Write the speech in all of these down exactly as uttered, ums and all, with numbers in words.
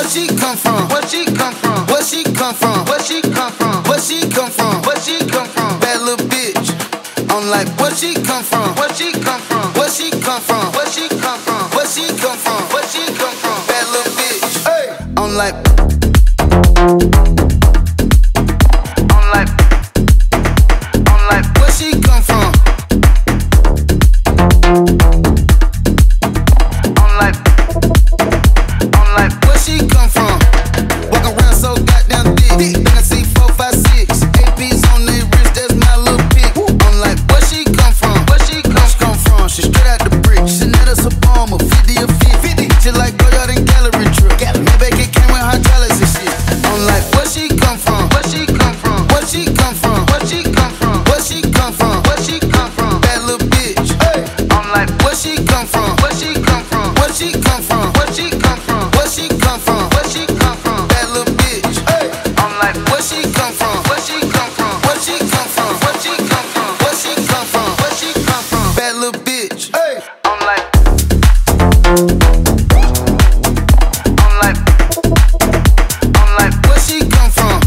she come from? Where she come from? Where she come from? Where she come from? Where she come from? Where she come from? Bad little bitch. I'm like, where she come from? Where she come from? Where she come from? Where she come from? Where she come from? Where she come from? Bad little bitch. Hey, I'm like, I'm like, I'm like, where she come from? I'm like, I'm like, where she come from? Walk around so goddamn thick. Then I see four, five, six A Ps on their wrist. That's my little pick. I'm like, where she come from? Where she come, come from? She straight out the brick. Chanel is a bomb, a fifty or fifty. She like go out in gallery trip. Maybe it came with hydraulics and shit. I'm like, where she come from? Where she come from? Where she come from? Where she come from? Where she come from? Where she come from? Bad little bitch. Hey, I'm like, where she come from? Where she come from? Where she come from? Where she come from? Where she come from? Where she come from? Bad little bitch. Hey, I'm like, where she come from? Where she come from? Where she come from? Where she come from? Where she come from? Where she come from? Bad little bitch. Hey, I'm like, I'm like, I'm like, where she come from?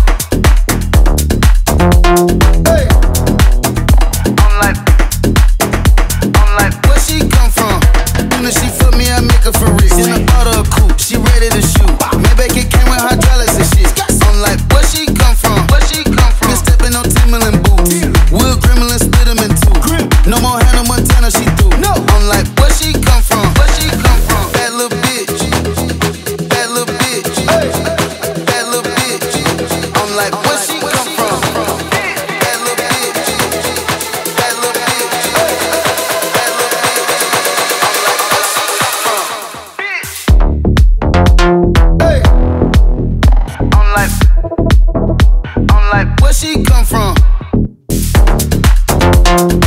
Hey, I'm like, I'm like, where she come from? Soon as she fuck me, I make her for rich. Then I bought her a coupe, she ready to shoot. Maybe it came with hydraulics and shit. I'm like, where she come from? Where she come from? Been stepping on Timberland boots. Will Gremlin split them in two. No more Hannah Montana, she through. No, I'm like, where she come from? Where she come from? Bad little bitch. Bad little bitch. Bad little bitch. I'm like, where she come from? Bad little bitch. Bad little bitch. Bad little bitch. I'm like, where she come from? Hey. I'm like, I'm like, where she come from?